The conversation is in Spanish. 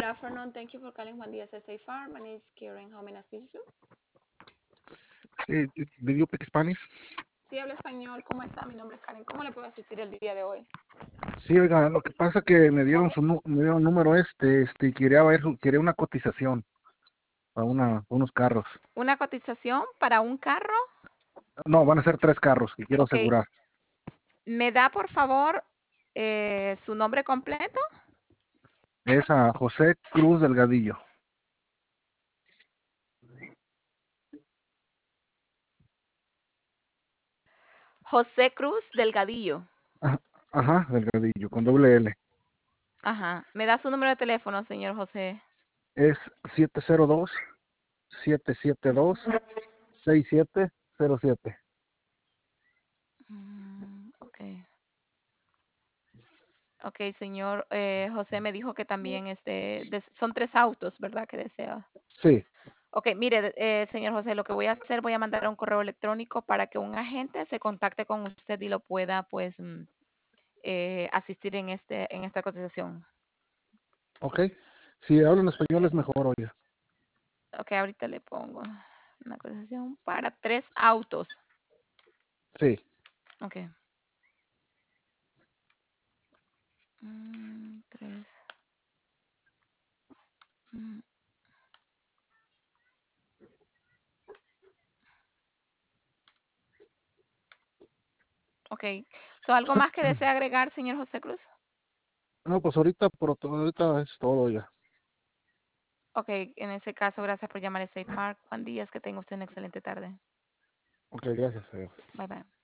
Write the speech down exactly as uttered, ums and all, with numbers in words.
afternoon. Thank you for calling Juan Díaz State Farm. My name is Karen. How may I assist you? Eh, ¿Did you speak Spanish? Sí, habla español. ¿Cómo está? Mi nombre es Karen. ¿Cómo le puedo asistir el día de hoy? Sí, oiga, lo que pasa que me dieron su nu- me dieron un número este, este, y quería ver, su- quería una cotización para una, unos carros. ¿Una cotización para un carro? No, van a ser tres carros que quiero Ok. asegurar. ¿Me da, por favor, eh, su nombre completo? Es a José Cruz Delgadillo. José Cruz Delgadillo. Ajá, ajá, Delgadillo, con doble L. Ajá. ¿Me da su número de teléfono, señor José? Es siete cero dos, siete siete dos, seis siete cero siete. Mm, ok. Ok, señor eh, José me dijo que también este, des- son tres autos, ¿verdad? Que desea. Sí, Ok, mire, eh, señor José, lo que voy a hacer, voy a mandar un correo electrónico para que un agente se contacte con usted y lo pueda, pues, mm, eh, asistir en este, en esta cotización. ok. Si hablan español es mejor, oiga. Ok, ahorita le pongo una cotización para tres autos. Sí, Ok. Mm, tres. Mm, ok. So, ¿algo más que desea agregar, señor José Cruz? no, pues ahorita, por, ahorita es todo, oiga. Ok, en ese caso, gracias por llamar a Safe Park. Juan Díaz, que tenga usted una excelente tarde. Ok, gracias, oiga. Bye bye.